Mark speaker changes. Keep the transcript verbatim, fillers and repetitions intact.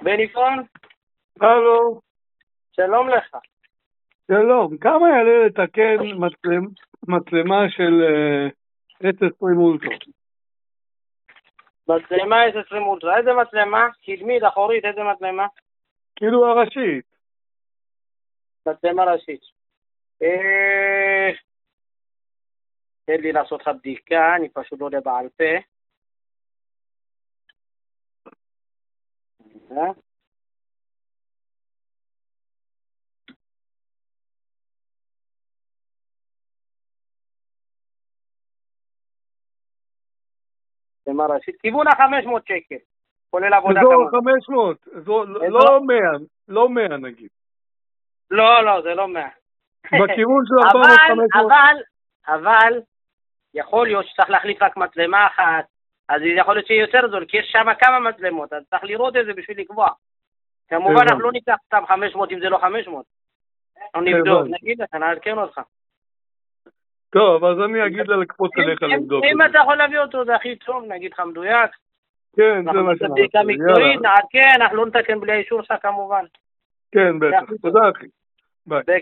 Speaker 1: בניפון?
Speaker 2: הלו,
Speaker 1: שלום לך.
Speaker 2: שלום. כמה יעלה לתקן מצלם, מצלמה של אס עשרים אולטרה?
Speaker 1: מצלמה אס עשרים אולטרה. איזה מצלמה? קדמית, אחורית, איזה מצלמה?
Speaker 2: כאילו הראשית.
Speaker 1: מצלמה ראשית. אה... תן לי לעשות לך בדיקה, אני פשוט לא יודע בעל פה. אה? מצלמה ראשית. כיוון ה-חמש מאות שקל. כולל עבודה
Speaker 2: אזור
Speaker 1: כמובן.
Speaker 2: חמש מאות, אזור,
Speaker 1: אזור-
Speaker 2: לא מאה, לא מאה נגיד.
Speaker 1: לא, לא, זה לא מאה.
Speaker 2: בכיוון של ארבע מאות
Speaker 1: אבל,
Speaker 2: חמש מאות.
Speaker 1: אבל, אבל, יכול להיות שצריך להחליף רק מצלמה אחת, אז יכול להיות שיהיה יותר זול, כי יש שם כמה מצלמות, אז צריך לראות את זה בשביל לקבוע. כמובן,
Speaker 2: הבנתי.
Speaker 1: אנחנו לא ניקח סתם חמש מאות אם זה לא חמש מאות. אנחנו נבדוק,
Speaker 2: הבנתי.
Speaker 1: נגיד לך, נעדכן אותך.
Speaker 2: טוב, אז אני אגיד לה לקפוץ אליך
Speaker 1: אם-
Speaker 2: לבדוק
Speaker 1: אם
Speaker 2: את
Speaker 1: אתה
Speaker 2: זה.
Speaker 1: יכול להביא אותו, זה הכי טוב, נגיד לך מדויק.
Speaker 2: כן, זה
Speaker 1: אנחנו
Speaker 2: מה
Speaker 1: נעשה בדיקה
Speaker 2: שנעשה.
Speaker 1: מקצועית,
Speaker 2: יאללה.
Speaker 1: נעדכן, אנחנו לא נתקן בלי האישור שלך כמובן.
Speaker 2: כן, בטח. תודה אחי. ביי.